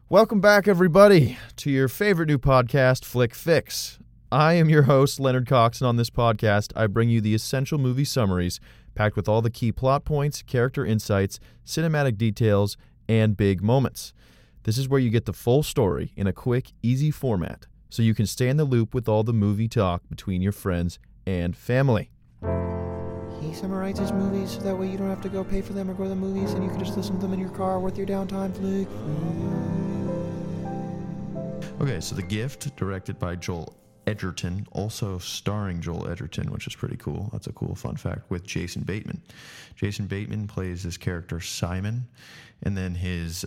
Welcome back, everybody, to your favorite new podcast, Flick Fix. I am your host, Leonard Cox, and on this podcast, I bring you the essential movie summaries packed with all the key plot points, character insights, cinematic details, and big moments. This is where you get the full story in a quick, easy format, so you can stay in the loop with all the movie talk between your friends and family. He summarizes movies so that way you don't have to go pay for them or go to the movies and you can just listen to them in your car with your downtime. Flick. Okay, so The Gift, directed by Joel Edgerton, also starring Joel Edgerton, which is pretty cool. That's a cool fun fact, with Jason Bateman. Jason Bateman plays this character Simon, and then his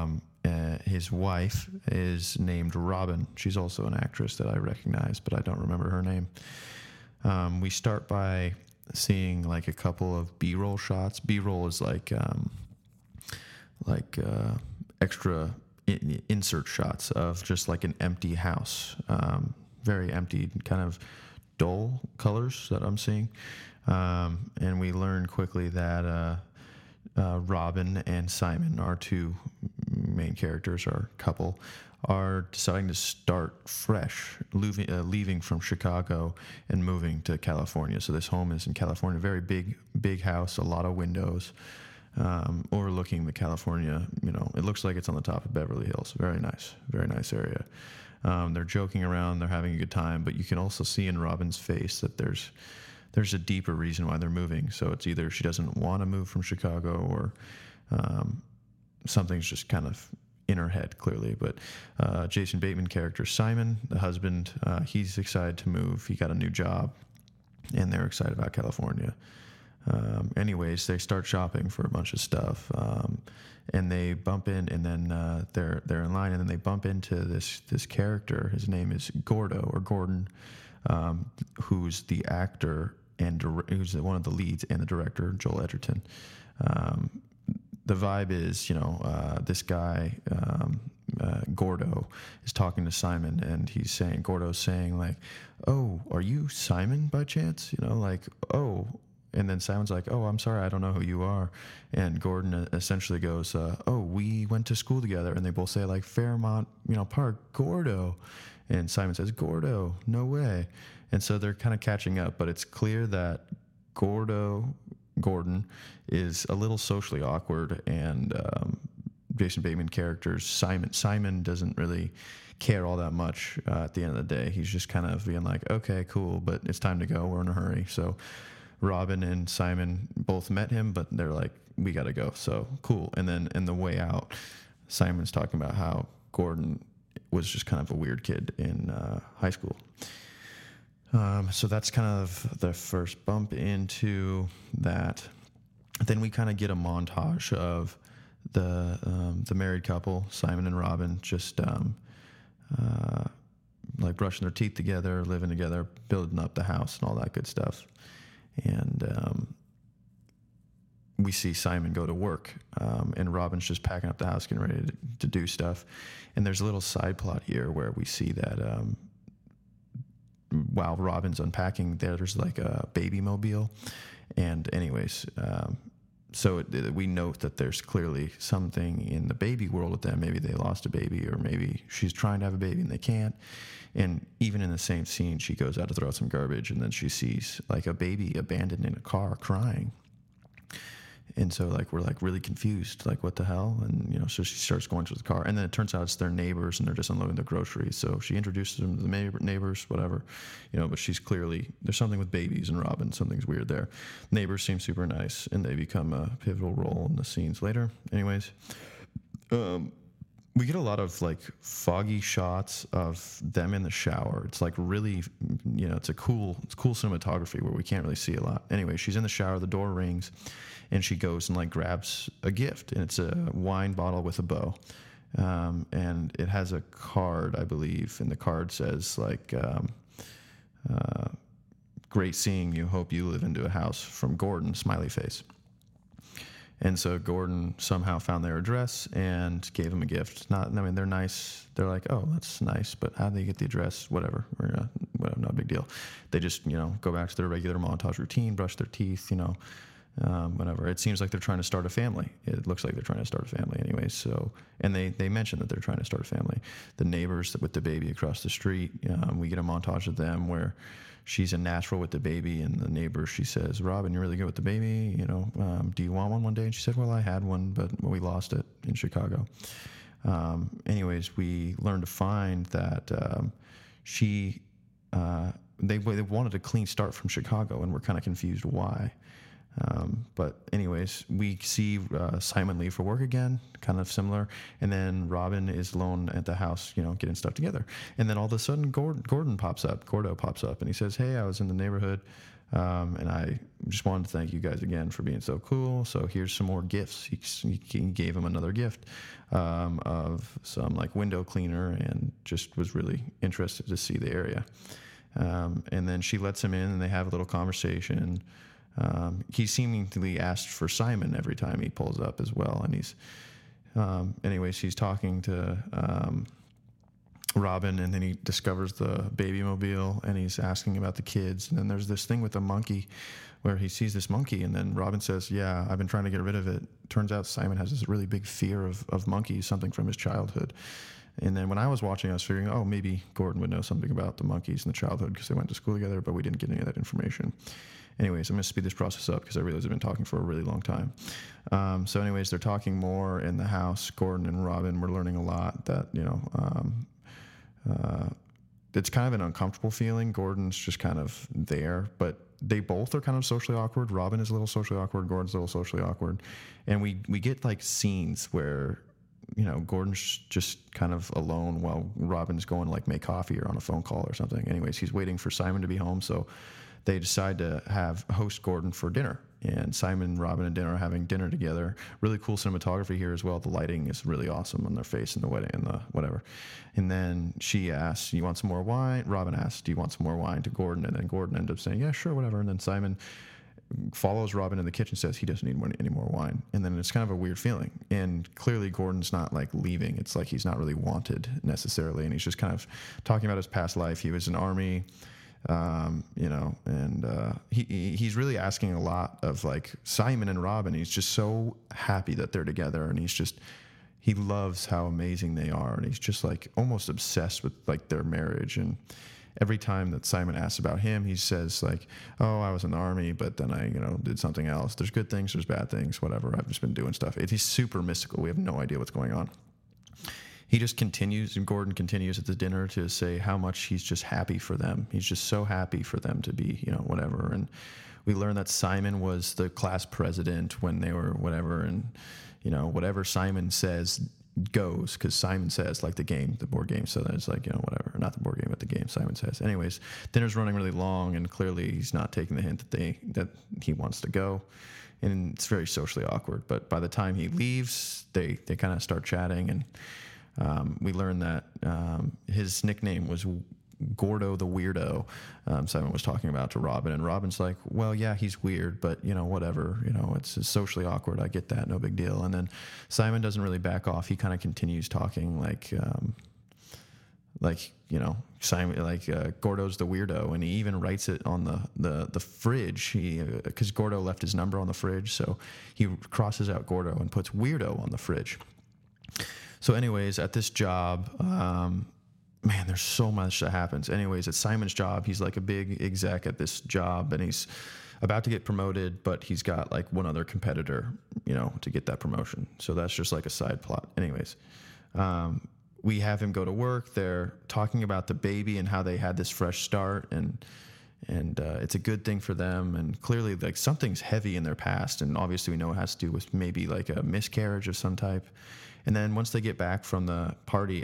wife is named Robin. She's also an actress that I recognize, but I don't remember her name. We start by seeing like a couple of B-roll shots. B-roll is like extra insert shots of just like an empty house, very empty, kind of dull colors that I'm seeing, and we learn quickly that Robin and Simon, our two main characters, our couple, are deciding to start fresh, leaving from Chicago and moving to California. So this home is in California, very big house, a lot of windows, overlooking the California, it looks like it's on the top of Beverly Hills. Very nice area. They're joking around, they're having a good time, but you can also see in Robin's face that there's a deeper reason why they're moving. So it's either she doesn't want to move from Chicago, or something's just kind of in her head, clearly. But Jason Bateman character Simon, the husband, he's excited to move. He got a new job, and they're excited about California. Anyways, they start shopping for a bunch of stuff, and they bump in, and then they're in line, and then they bump into this character. His name is Gordon, who's the actor and who's one of the leads, and the director, Joel Edgerton. The vibe is, this guy, Gordo, is talking to Simon, and Gordo's saying like, "Oh, are you Simon by chance?" "Oh." And then Simon's like, "Oh, I'm sorry, I don't know who you are." And Gordon essentially goes, "Oh, we went to school together." And they both say like, "Fairmont, Park, Gordo." And Simon says, "Gordo, no way." And so they're kind of catching up, but it's clear that Gordon is a little socially awkward, and Jason Bateman character's Simon doesn't really care all that much at the end of the day. He's just kind of being like, "Okay, cool, but it's time to go. We're in a hurry." So Robin and Simon both met him, but they're like, "We got to go." So cool. And then in the way out, Simon's talking about how Gordon was just kind of a weird kid in high school. So that's kind of the first bump into that. Then we kind of get a montage of the married couple, Simon and Robin, just like brushing their teeth together, living together, building up the house and all that good stuff. And we see Simon go to work, and Robin's just packing up the house, getting ready to do stuff. And there's a little side plot here where we see that while Robin's unpacking, there's like a baby mobile. And anyways, so we note that there's clearly something in the baby world with them. Maybe they lost a baby, or maybe she's trying to have a baby and they can't. And even in the same scene, she goes out to throw out some garbage, and then she sees like a baby abandoned in a car crying. And so like we're like really confused, like what the hell? And so she starts going to the car, and then it turns out it's their neighbors, and they're just unloading their groceries. So she introduces them to the neighbors, whatever, but she's clearly, there's something with babies and Robin, something's weird there. Neighbors seem super nice, and they become a pivotal role in the scenes later. Anyways, we get a lot of like foggy shots of them in the shower. It's like really, it's cool cinematography where we can't really see a lot. Anyway, she's in the shower, the door rings, and she goes and like grabs a gift, and it's a wine bottle with a bow. And it has a card, I believe, and the card says like, "Great seeing you. Hope you live into a house, from Gordon," smiley face. And so Gordon somehow found their address and gave them a gift. They're nice. They're like, "Oh, that's nice, but how do they get the address?" Whatever, not a big deal. They just, go back to their regular montage routine, brush their teeth, Whatever. It seems like they're trying to start a family. It looks like they're trying to start a family anyway. So, and they mention that they're trying to start a family. The neighbors with the baby across the street, we get a montage of them where she's a natural with the baby, and the neighbor, she says, "Robin, you're really good with the baby. Do you want one day?" And she said, "Well, I had one, but we lost it in Chicago." Anyways, we learned to find that they wanted a clean start from Chicago, and we're kind of confused why. But anyways, we see Simon leave for work again, kind of similar, and then Robin is alone at the house, getting stuff together. And then all of a sudden, Gordo pops up, and he says, "Hey, I was in the neighborhood, and I just wanted to thank you guys again for being so cool. So here's some more gifts." He gave him another gift of some like window cleaner, and just was really interested to see the area. And then she lets him in, and they have a little conversation. He seemingly asked for Simon every time he pulls up as well, and he's talking to Robin, and then he discovers the baby mobile, and he's asking about the kids. And then there's this thing with the monkey where he sees this monkey, and then Robin says, "Yeah, I've been trying to get rid of it." Turns out Simon has this really big fear of monkeys, something from his childhood. And then when I was watching, I was figuring, maybe Gordon would know something about the monkeys in the childhood because they went to school together, but we didn't get any of that information. Anyways, I'm going to speed this process up because I realize I've been talking for a really long time. So anyways, they're talking more in the house. Gordon and Robin, we're learning a lot that, it's kind of an uncomfortable feeling. Gordon's just kind of there, but they both are kind of socially awkward. Robin is a little socially awkward. Gordon's a little socially awkward. And we get like scenes where, Gordon's just kind of alone while Robin's going to like make coffee or on a phone call or something. Anyways, he's waiting for Simon to be home. So they decide to host Gordon for dinner, and Simon, Robin, and dinner are having dinner together. Really cool cinematography here as well. The lighting is really awesome on their face in the wedding and the whatever. And then she asks, "You want some more wine?" Robin asks, "Do you want some more wine?" to Gordon, and then Gordon ends up saying, "Yeah, sure, whatever." And then Simon follows Robin in the kitchen, says he doesn't need any more wine. And then it's kind of a weird feeling. And clearly Gordon's not like leaving. It's like he's not really wanted necessarily. And he's just kind of talking about his past life. He was in Army. He's really asking a lot of like Simon and Robin. He's just so happy that they're together, and he loves how amazing they are, and he's just like almost obsessed with like their marriage. And every time that Simon asks about him, he says like, "Oh, I was in the Army, but then I, did something else. There's good things, there's bad things, whatever. I've just been doing stuff." He's super mystical. We have no idea what's going on. He just continues, and Gordon continues at the dinner to say how much he's just happy for them. He's just so happy for them to be, whatever. And we learn that Simon was the class president when they were whatever, and, whatever Simon says goes, because Simon says, like the board game, so that it's like, whatever. Not the board game, but the game, Simon says. Anyways, dinner's running really long, and clearly he's not taking the hint that he wants to go. And it's very socially awkward. But by the time he leaves, they kind of start chatting, and we learned that his nickname was Gordo the Weirdo. Simon was talking about to Robin, and Robin's like, "Well, yeah, he's weird, but whatever. It's socially awkward. I get that. No big deal." And then Simon doesn't really back off. He kind of continues talking Simon, Gordo's the weirdo, and he even writes it on the fridge. Because Gordo left his number on the fridge, so he crosses out Gordo and puts weirdo on the fridge. So anyways, at this job, man, there's so much that happens. Anyways, at Simon's job, he's like a big exec at this job, and he's about to get promoted, but he's got like one other competitor, to get that promotion. So that's just like a side plot. Anyways, we have him go to work. They're talking about the baby and how they had this fresh start, and it's a good thing for them. And clearly, like, something's heavy in their past, and obviously we know it has to do with maybe like a miscarriage of some type. And then once they get back from the party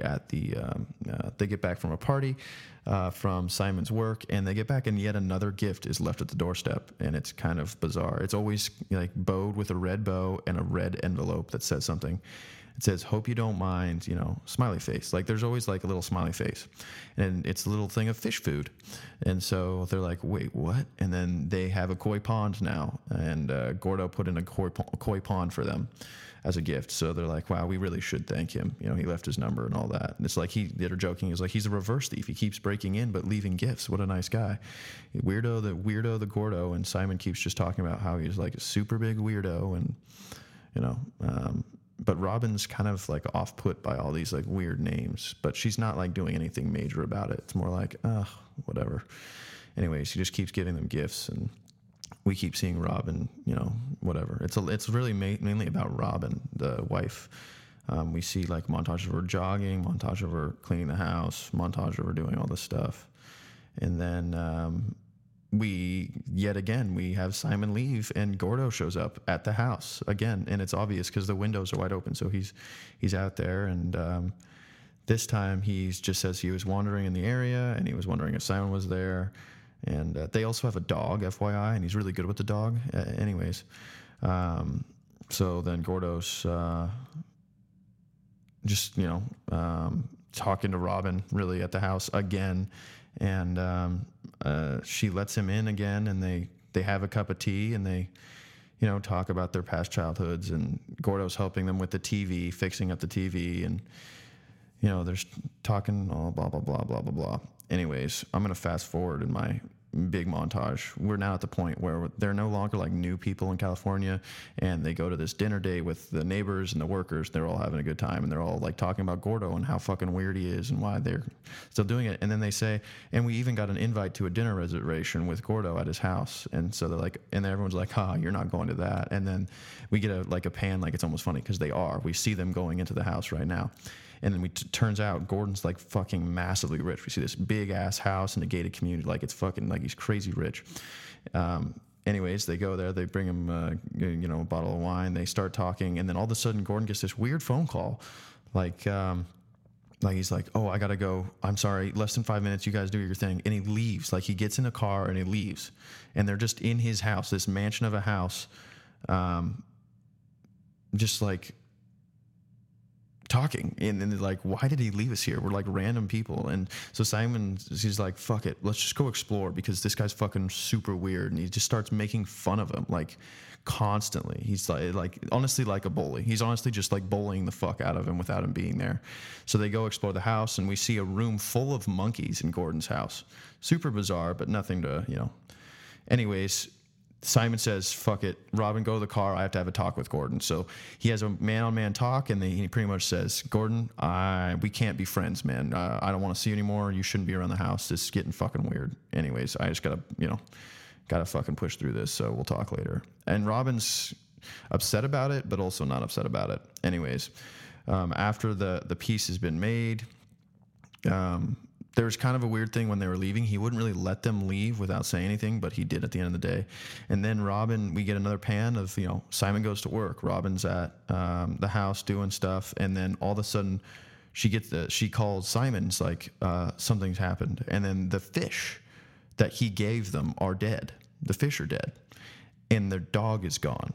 from Simon's work, and they get back, and yet another gift is left at the doorstep, and it's kind of bizarre. It's always like bowed with a red bow and a red envelope that says something. It says, "Hope you don't mind," smiley face. Like there's always like a little smiley face, and it's a little thing of fish food. And so they're like, "Wait, what?" And then they have a koi pond now, and Gordo put in a koi pond for them as a gift. So they're like, "Wow, we really should thank him." He left his number and all that. And it's like they're joking. He's like, he's a reverse thief. He keeps breaking in but leaving gifts. What a nice guy. Weirdo the Gordo. And Simon keeps just talking about how he's like a super big weirdo, and but Robin's kind of like off put by all these like weird names, but she's not like doing anything major about it. It's more like, whatever. Anyways, he just keeps giving them gifts, and we keep seeing Robin, whatever. It's really mainly about Robin, the wife. We see like montage of her jogging, montage of her cleaning the house, montage of her doing all this stuff. And then we have Simon leave, and Gordo shows up at the house again. And it's obvious because the windows are wide open. So he's out there, and this time he just says he was wandering in the area, and he was wondering if Simon was there. And they also have a dog, FYI, and he's really good with the dog. Anyways, so then Gordo's just, talking to Robin really at the house again. And she lets him in again, and they have a cup of tea, and they, talk about their past childhoods. And Gordo's helping them with the TV, fixing up the TV. And, they're talking all blah, blah, blah, blah, blah, blah. Anyways, I'm going to fast forward in my big montage. We're now at the point where they're no longer like new people in California, and they go to this dinner date with the neighbors and the workers. They're all having a good time, and they're all like talking about Gordo and how fucking weird he is and why they're still doing it. And then they say, and we even got an invite to a dinner reservation with Gordo at his house. And so they're like, and everyone's like, you're not going to that. And then we get a pan, like it's almost funny because they are. We see them going into the house right now. And then turns out Gordon's like fucking massively rich. We see this big ass house in a gated community, like it's fucking like he's crazy rich. Anyways, they go there, they bring him a bottle of wine, they start talking, and then all of a sudden Gordon gets this weird phone call, like he's like, "Oh, I gotta go. I'm sorry, less than 5 minutes. You guys do your thing." And he leaves. Like he gets in a car and he leaves, and they're just in his house, this mansion of a house, just like talking, and then they're like, "Why did he leave us here? We're like random people." And so he's like, "Fuck it, let's just go explore," because this guy's fucking super weird, and he just starts making fun of him like constantly. He's like honestly like a bully. He's honestly just like bullying the fuck out of him without him being there. So they go explore the house, and we see a room full of monkeys in Gordon's house. Super bizarre, but nothing to Anyways, Simon says, "Fuck it, Robin, go to the car. I have to have a talk with Gordon." So he has a man-on-man talk, and he pretty much says, "Gordon, we can't be friends, man. I don't want to see you anymore. You shouldn't be around the house. This is getting fucking weird. Anyways, I just gotta fucking push through this. So we'll talk later." And Robin's upset about it, but also not upset about it. Anyways, after the piece has been made, there was kind of a weird thing when they were leaving. He wouldn't really let them leave without saying anything, but he did at the end of the day. And then Robin, we get another pan of, Simon goes to work. Robin's at the house doing stuff. And then all of a sudden she calls Simon's like, something's happened. And then the fish that he gave them are dead. The fish are dead. And their dog is gone.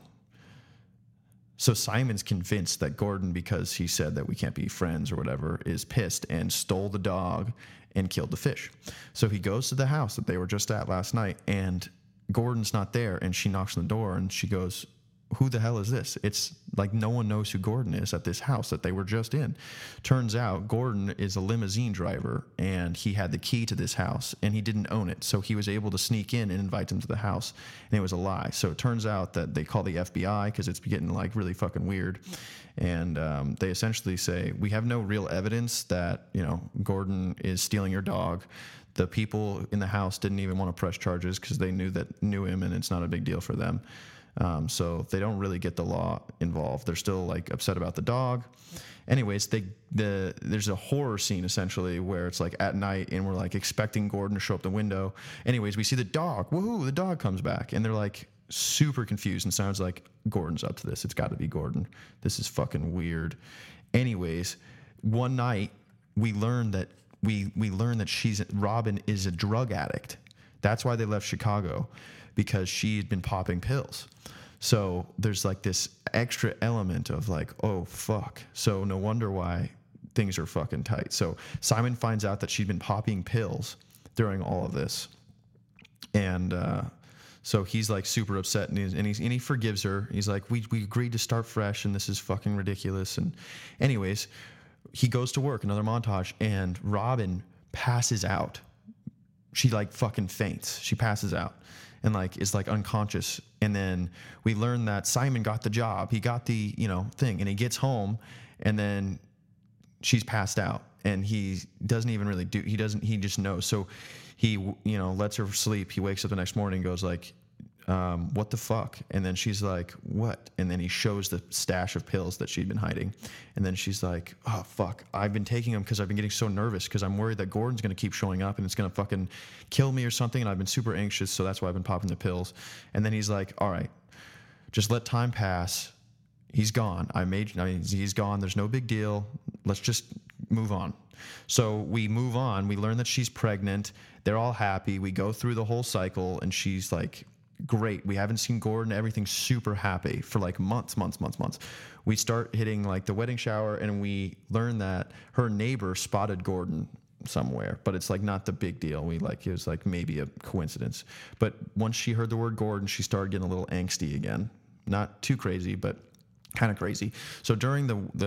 So Simon's convinced that Gordon, because he said that we can't be friends or whatever, is pissed and stole the dog and killed the fish. So he goes to the house that they were just at last night, and Gordon's not there, and she knocks on the door, and she goes, "Who the hell is this?" It's like no one knows who Gordon is at this house that they were just in. Turns out Gordon is a limousine driver, and he had the key to this house, and he didn't own it. So he was able to sneak in and invite them to the house, and it was a lie. So it turns out that they call the FBI because it's getting like really fucking weird. And they essentially say, "We have no real evidence that, Gordon is stealing your dog. The people in the house didn't even want to press charges because they knew him, and it's not a big deal for them." So they don't really get the law involved. They're still like upset about the dog. Anyways, there's a horror scene essentially where it's like at night, and we're like expecting Gordon to show up the window. Anyways, we see the dog. Woohoo! The dog comes back, and they're like super confused. And sounds like Gordon's up to this. It's got to be Gordon. This is fucking weird. Anyways, one night we learn that Robin is a drug addict. That's why they left Chicago, because she had been popping pills. So there's like this extra element of like, oh, fuck. So no wonder why things are fucking tight. So Simon finds out that she'd been popping pills during all of this. And so he's like super upset, and he forgives her. He's like, we agreed to start fresh, and this is fucking ridiculous. And anyways, he goes to work, another montage, and Robin passes out. She like fucking faints. She passes out and like is like unconscious. And then we learn that Simon got the job. He got the, thing, and he gets home, and then she's passed out, and he doesn't even really he just knows. So he, lets her sleep. He wakes up the next morning and goes like, what the fuck? And then she's like, what? And then he shows the stash of pills that she'd been hiding. And then she's like, oh, fuck. I've been taking them because I've been getting so nervous because I'm worried that Gordon's going to keep showing up and it's going to fucking kill me or something. And I've been super anxious. So that's why I've been popping the pills. And then he's like, all right, just let time pass. He's gone. He's gone. There's no big deal. Let's just move on. So we move on. We learn that she's pregnant. They're all happy. We go through the whole cycle, and she's like, great. We haven't seen Gordon. Everything's super happy for like months. We start hitting like the wedding shower, and we learn that her neighbor spotted Gordon somewhere, but it's like not the big deal. It was like maybe a coincidence. But once she heard the word Gordon, she started getting a little angsty again. Not too crazy, but kind of crazy. So during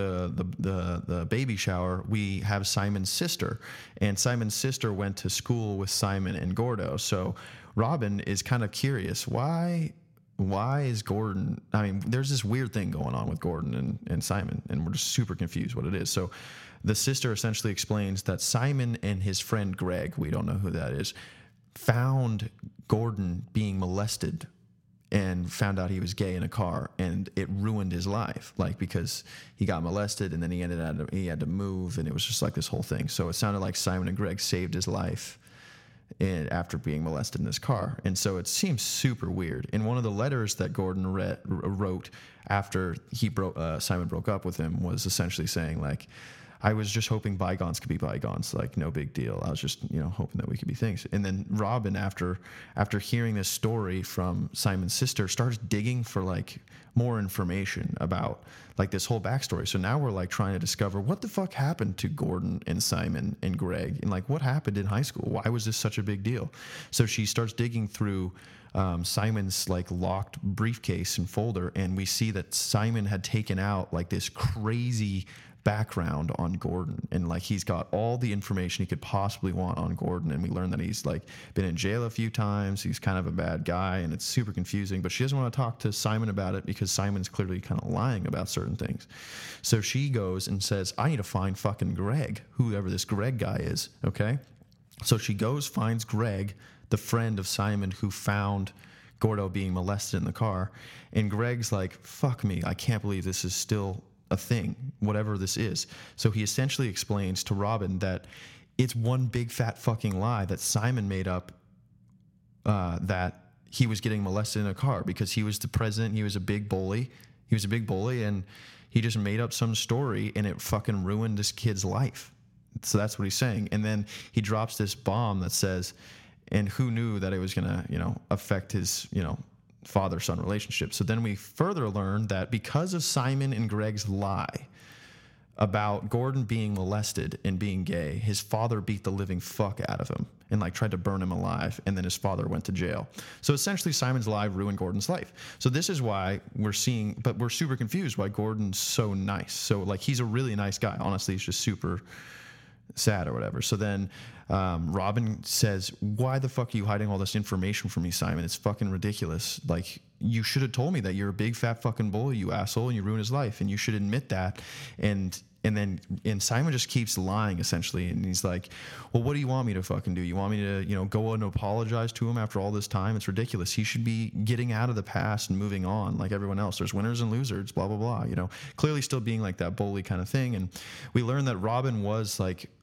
the baby shower, we have Simon's sister, and Simon's sister went to school with Simon and Gordo. So Robin is kind of curious, why is Gordon, there's this weird thing going on with Gordon and Simon, and we're just super confused what it is. So the sister essentially explains that Simon and his friend Greg, we don't know who that is, found Gordon being molested and found out he was gay in a car, and it ruined his life, like, because he got molested, and then he had to move, and it was just like this whole thing. So it sounded like Simon and Greg saved his life after being molested in this car. And so it seems super weird. In one of the letters that Gordon wrote after Simon broke up with him, was essentially saying like, I was just hoping bygones could be bygones, like no big deal. I was just, hoping that we could be things. And then Robin, after hearing this story from Simon's sister, starts digging for like more information about like this whole backstory. So now we're like trying to discover what the fuck happened to Gordon and Simon and Greg, and like what happened in high school. Why was this such a big deal? So she starts digging through Simon's like locked briefcase and folder, and we see that Simon had taken out like this crazy background on Gordon, and like he's got all the information he could possibly want on Gordon. And we learn that he's like been in jail a few times. He's kind of a bad guy, and it's super confusing, but she doesn't want to talk to Simon about it because Simon's clearly kind of lying about certain things. So she goes and says, I need to find fucking Greg, whoever this Greg guy is. Okay. So she goes, finds Greg, the friend of Simon who found Gordo being molested in the car. And Greg's like, fuck me, I can't believe this is still a thing, whatever this is. So he essentially explains to Robin that it's one big fat fucking lie that Simon made up, that he was getting molested in a car because he was the president. He was a big bully. And he just made up some story, and it fucking ruined this kid's life. So that's what he's saying. And then he drops this bomb that says, and who knew that it was going to, affect his, father-son relationship. So then we further learn that because of Simon and Greg's lie about Gordon being molested and being gay, his father beat the living fuck out of him and like tried to burn him alive, and then his father went to jail. So essentially Simon's lie ruined Gordon's life. So this is why we're super confused why Gordon's so nice. So like he's a really nice guy. Honestly, he's just super sad or whatever. So then Robin says, why the fuck are you hiding all this information from me, Simon? It's fucking ridiculous. Like, you should have told me that you're a big fat fucking bully, you asshole, and you ruined his life, and you should admit that. And Simon just keeps lying, essentially, and he's like, well, what do you want me to fucking do? You want me to, go and apologize to him after all this time? It's ridiculous. He should be getting out of the past and moving on like everyone else. There's winners and losers, blah, blah, blah, clearly still being like that bully kind of thing. And we learned that Robin was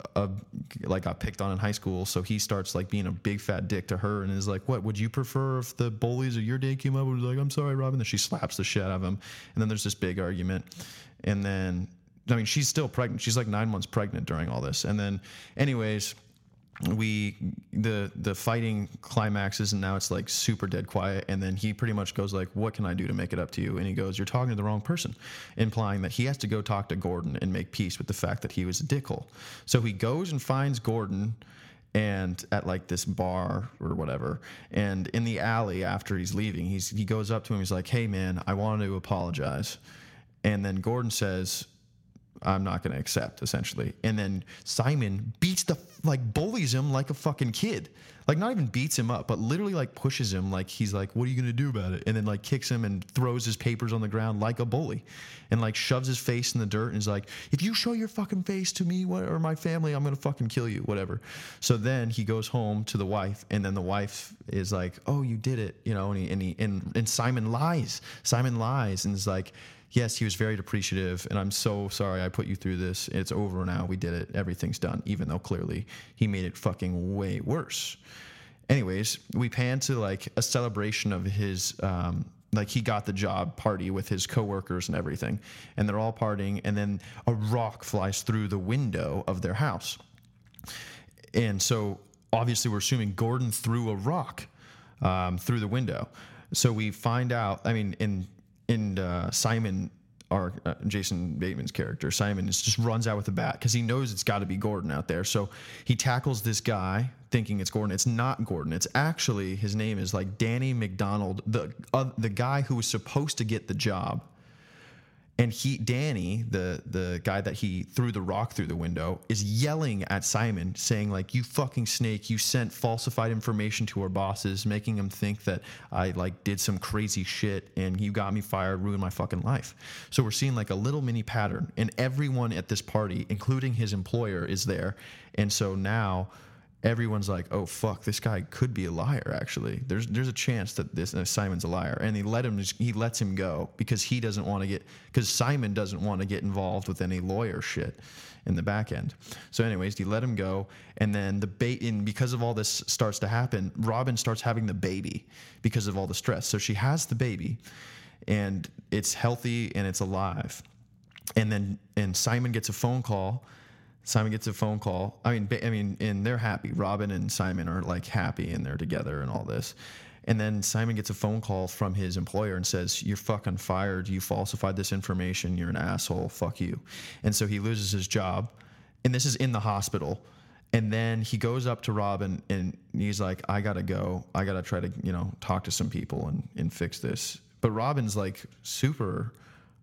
got picked on in high school, so he starts like being a big fat dick to her and is like, what would you prefer if the bullies of your day came up and was like, I'm sorry, Robin? Then she slaps the shit out of him, and then there's this big argument, and then she's still pregnant. She's like 9 months pregnant during all this. And then anyways, the fighting climaxes, and now it's like super dead quiet, and then he pretty much goes like, what can I do to make it up to you? And he goes, you're talking to the wrong person, implying that he has to go talk to Gordon and make peace with the fact that he was a dickhole. So he goes and finds Gordon and at like this bar or whatever, and in the alley after he's leaving, he goes up to him, he's like, hey man, I wanted to apologize. And then Gordon says, I'm not going to accept, essentially. And then Simon bullies him like a fucking kid. Like, not even beats him up, but literally, like, pushes him. Like, he's like, what are you going to do about it? And then, like, kicks him and throws his papers on the ground like a bully. And, like, shoves his face in the dirt and is like, if you show your fucking face to me or my family, I'm going to fucking kill you, whatever. So then he goes home to the wife, and then the wife is like, oh, you did it, you know, and Simon lies. Simon lies and is like, yes, he was very appreciative, and I'm so sorry I put you through this. It's over now. We did it. Everything's done, even though clearly he made it fucking way worse. Anyways, we pan to like a celebration of his, like he got the job party with his coworkers and everything, and they're all partying, and then a rock flies through the window of their house. And so obviously we're assuming Gordon threw a rock through the window. So we find out, I mean, in Simon, our Jason Bateman's character, Simon just runs out with a bat because he knows it's got to be Gordon out there. So he tackles this guy thinking it's Gordon. It's not Gordon. It's actually, his name is like Danny McDonald, the guy who was supposed to get the job. And Danny, the guy that he threw the rock through the window, is yelling at Simon, saying like, you fucking snake, you sent falsified information to our bosses, making them think that I like did some crazy shit and you got me fired, ruined my fucking life. So we're seeing like a little mini pattern, and everyone at this party, including his employer, is there. And so now everyone's like, oh fuck, this guy could be a liar. Actually, there's a chance that this Simon's a liar, and he lets him go because Simon doesn't want to get involved with any lawyer shit in the back end. So anyways, he let him go, and then because of all this starts to happen, Robin starts having the baby because of all the stress. So she has the baby, and it's healthy and it's alive, and Simon gets a phone call. I mean, and they're happy. Robin and Simon are like happy, and they're together and all this. And then Simon gets a phone call from his employer and says, you're fucking fired. You falsified this information. You're an asshole. Fuck you. And so he loses his job. And this is in the hospital. And then he goes up to Robin and he's like, I got to go. I got to try to, talk to some people and fix this. But Robin's like super,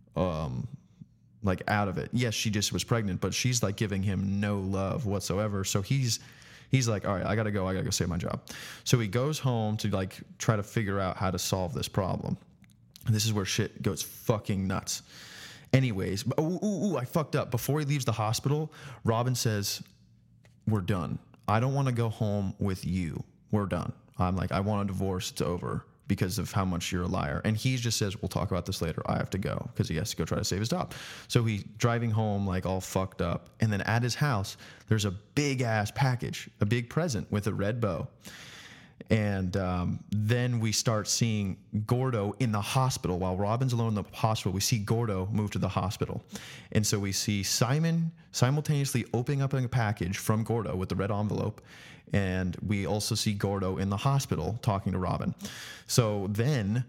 like out of it. Yes, she just was pregnant, but she's like giving him no love whatsoever. So he's like, all right, I gotta go save my job. So he goes home to like try to figure out how to solve this problem. And this is where shit goes fucking nuts. Anyways, I fucked up. Before he leaves the hospital, Robin says, we're done. I don't want to go home with you. We're done. I'm like, I want a divorce. It's over. Because of how much you're a liar. And he just says, we'll talk about this later. I have to go, because he has to go try to save his job. So he's driving home like all fucked up. And then at his house, there's a big ass package, a big present with a red bow. And then we start seeing Gordo in the hospital. While Robin's alone in the hospital, we see Gordo move to the hospital. And so we see Simon simultaneously opening up a package from Gordo with the red envelope. And we also see Gordo in the hospital talking to Robin. So then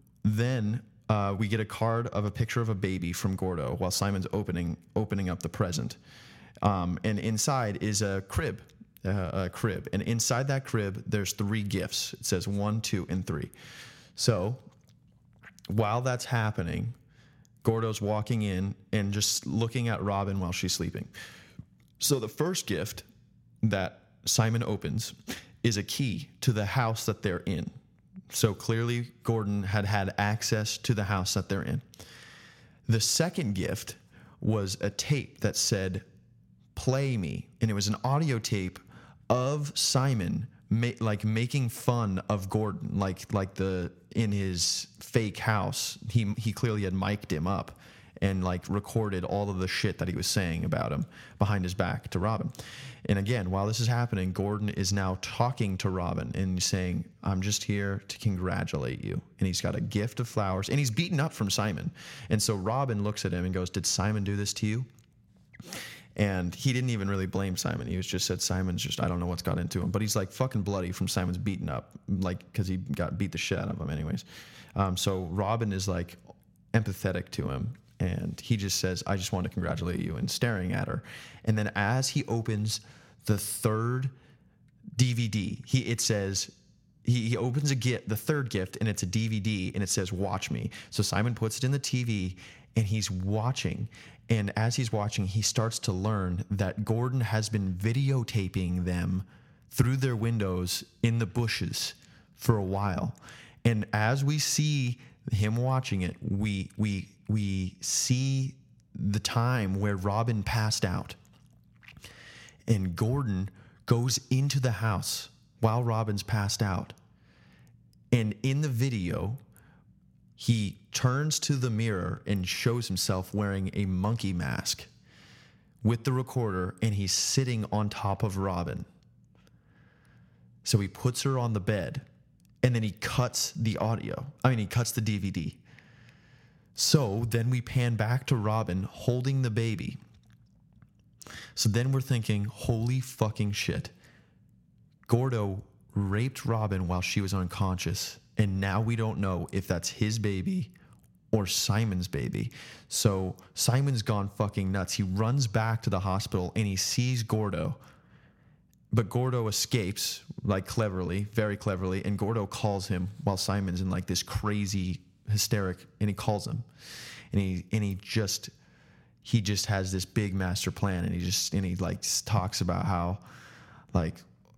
we get a card of a picture of a baby from Gordo while Simon's opening up the present. And inside is a crib. And inside that crib, there's 3 gifts. It says 1, 2, and 3. So while that's happening, Gordo's walking in and just looking at Robin while she's sleeping. So the first gift that Simon opens is a key to the house that they're in. So clearly Gordon had access to the house that they're in. The second gift was a tape that said, play me. And it was an audio tape of Simon making fun of Gordon, like in his fake house. He clearly had mic'd him up and like recorded all of the shit that he was saying about him behind his back to Robin. And again, while this is happening, Gordon is now talking to Robin and saying, I'm just here to congratulate you. And he's got a gift of flowers, and he's beaten up from Simon. And so Robin looks at him and goes, did Simon do this to you? And he didn't even really blame Simon. He was just said Simon's just, I don't know what's got into him. But he's like fucking bloody from Simon's beaten up, like because he got beat the shit out of him anyways. So Robin is like empathetic to him. And he just says, I just want to congratulate you, and staring at her. And then as he opens the third DVD, he opens the third gift, and it's a DVD, and it says, watch me. So Simon puts it in the TV, and he's watching. And as he's watching, he starts to learn that Gordon has been videotaping them through their windows in the bushes for a while. And as we see him watching it, we see the time where Robin passed out. And Gordon goes into the house while Robin's passed out. And in the video, he turns to the mirror and shows himself wearing a monkey mask with the recorder, and he's sitting on top of Robin. So he puts her on the bed, and then he cuts the he cuts the DVD. So then we pan back to Robin holding the baby. So then we're thinking, holy fucking shit. Gordo raped Robin while she was unconscious, and now we don't know if that's his baby or Simon's baby. So Simon's gone fucking nuts. He runs back to the hospital and he sees Gordo. But Gordo escapes, like cleverly, very cleverly, and Gordo calls him while Simon's in like this crazy hysteric, and he calls him. And he just has this big master plan, and he like talks about how like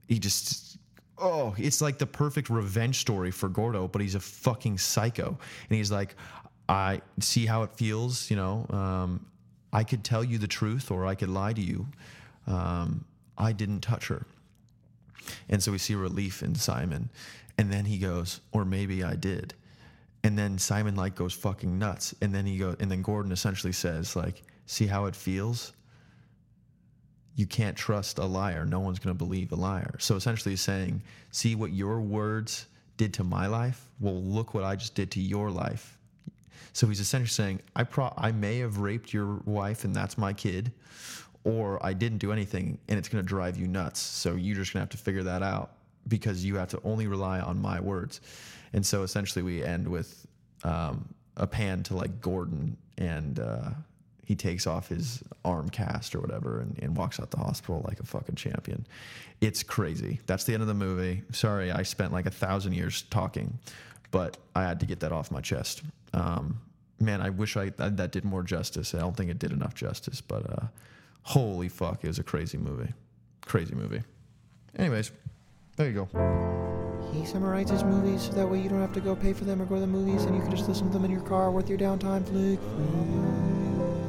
it's like the perfect revenge story for Gordo, but he's a fucking psycho. And he's like, I see how it feels, I could tell you the truth or I could lie to you. I didn't touch her. And so we see relief in Simon. And then he goes, or maybe I did. And then Simon like goes fucking nuts. And then Gordon essentially says like, see how it feels? You can't trust a liar. No one's going to believe a liar. So essentially he's saying, see what your words did to my life? Well, look what I just did to your life. So he's essentially saying, I may have raped your wife and that's my kid, or I didn't do anything and it's going to drive you nuts. So you're just going to have to figure that out because you have to only rely on my words. And so essentially we end with a pan to like Gordon, and he takes off his arm cast or whatever and walks out the hospital like a fucking champion. It's crazy. That's the end of the movie. Sorry, I spent like 1,000 years talking, but I had to get that off my chest. Man, I wish that did more justice. I don't think it did enough justice, but holy fuck, it was a crazy movie. Crazy movie. Anyways, there you go. He summarizes movies so that way you don't have to go pay for them or go to the movies, and you can just listen to them in your car with your downtime. Flick.